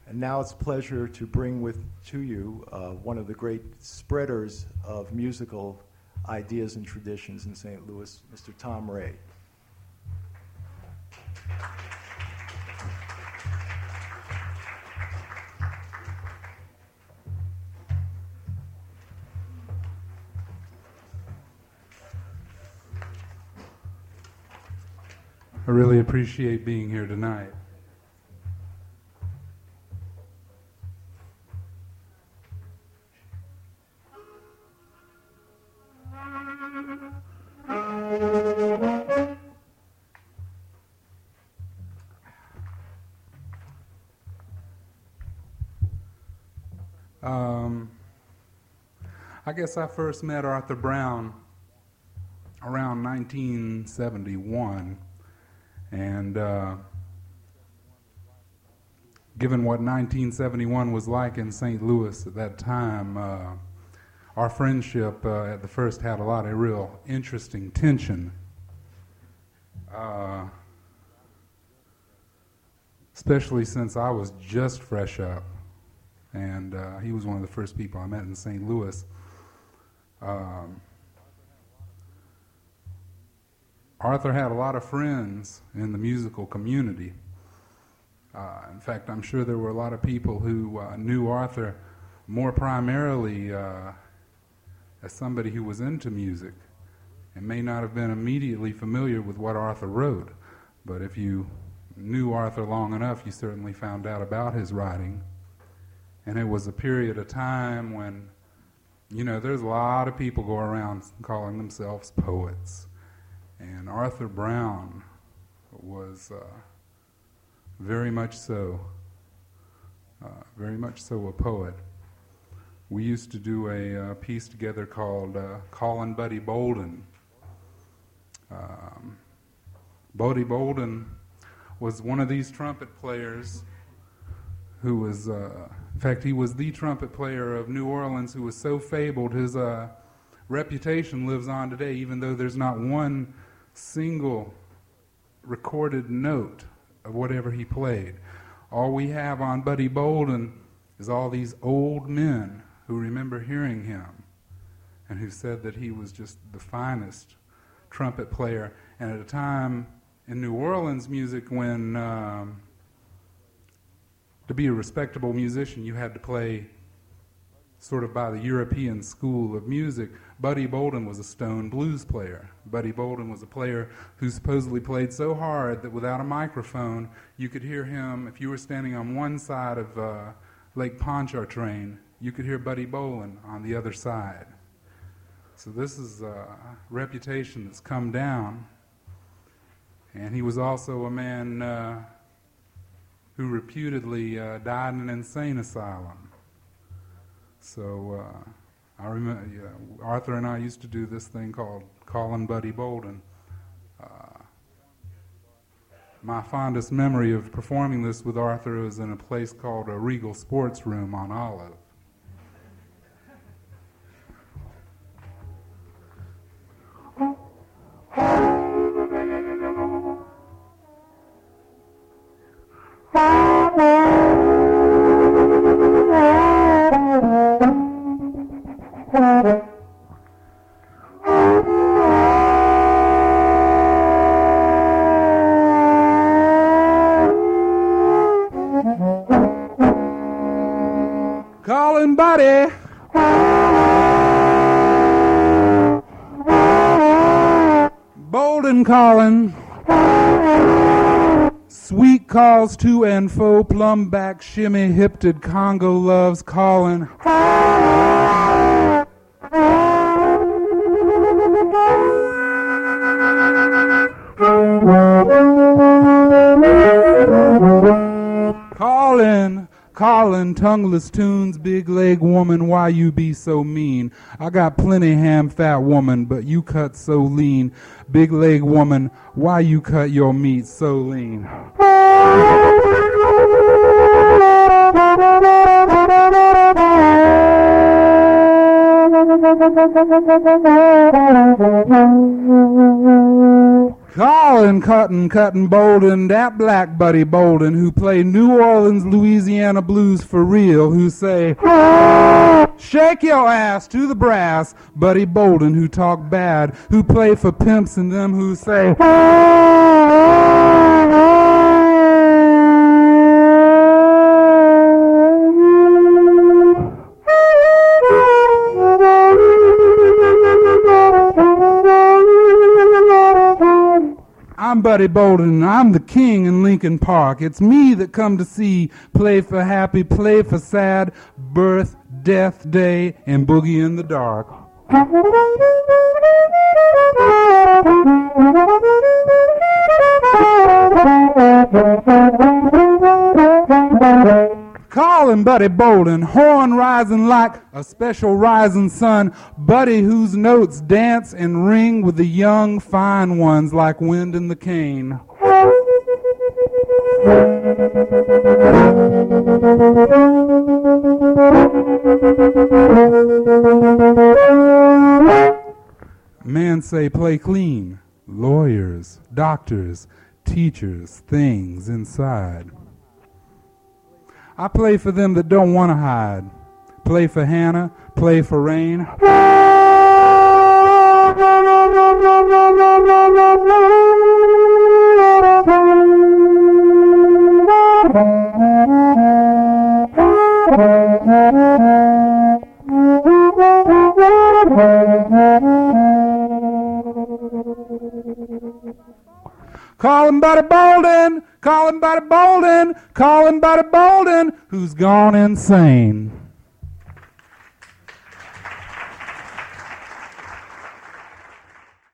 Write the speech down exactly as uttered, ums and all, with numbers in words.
And now it's a pleasure to bring with to you uh, one of the great spreaders of musical ideas and traditions in Saint Louis, Mister Tom Ray. I really appreciate being here tonight. Um, I guess I first met Arthur Brown around nineteen seventy-one. And uh, given what nineteen seventy-one was like in Saint Louis at that time, uh, our friendship uh, at the first had a lot of real interesting tension. Uh, especially since I was just fresh up, and uh, he was one of the first people I met in Saint Louis. Um, Arthur had a lot of friends in the musical community. Uh, in fact, I'm sure there were a lot of people who uh, knew Arthur more primarily uh, as somebody who was into music and may not have been immediately familiar with what Arthur wrote. But if you knew Arthur long enough, you certainly found out about his writing. And it was a period of time when, you know, there's a lot of people go around calling themselves poets. And Arthur Brown was uh, very much so, uh, very much so a poet. We used to do a uh, piece together called uh, Callin' Buddy Bolden. Um, Buddy Bolden was one of these trumpet players who was, uh, in fact, he was the trumpet player of New Orleans who was so fabled. His uh, reputation lives on today, even though there's not one single recorded note of whatever he played. All we have on Buddy Bolden is all these old men who remember hearing him and who said that he was just the finest trumpet player. And at a time in New Orleans music when um, to be a respectable musician you had to play sort of by the European school of music. Buddy Bolden was a stone blues player. Buddy Bolden was a player who supposedly played so hard that without a microphone, you could hear him, if you were standing on one side of uh, Lake Pontchartrain, you could hear Buddy Bolden on the other side. So this is a reputation that's come down. And he was also a man uh, who reputedly uh, died in an insane asylum. So uh, I remember yeah, Arthur and I used to do this thing called Callin' Buddy Bolden. Uh, my fondest memory of performing this with Arthur was in a place called a Regal Sports Room on Olive. Callin' Buddy, Bolden callin', sweet calls to and fro, plumb back, shimmy hip-ted Congo loves callin'. Callin', callin', tongueless tunes, big leg woman, why you be so mean? I got plenty ham fat woman, but you cut so lean. Big leg woman, why you cut your meat so lean? Callin', cuttin', cuttin' Bolden, that black Buddy Bolden, who play New Orleans, Louisiana blues for real, who say, shake your ass to the brass. Buddy Bolden, who talk bad, who play for pimps and them who say, I'm Buddy Bolden, I'm the king in Lincoln Park. It's me that come to see, play for happy, play for sad, birth, death, day, and boogie in the dark. Callin' Buddy Bolden, horn rising like a special rising sun, Buddy whose notes dance and ring with the young fine ones like wind in the cane. Men say play clean, lawyers, doctors, teachers, things inside. I play for them that don't want to hide. Play for Hannah, play for Rain. Callin' Buddy Bolden, callin' Buddy Bolden, callin' Buddy Bolden, who's gone insane.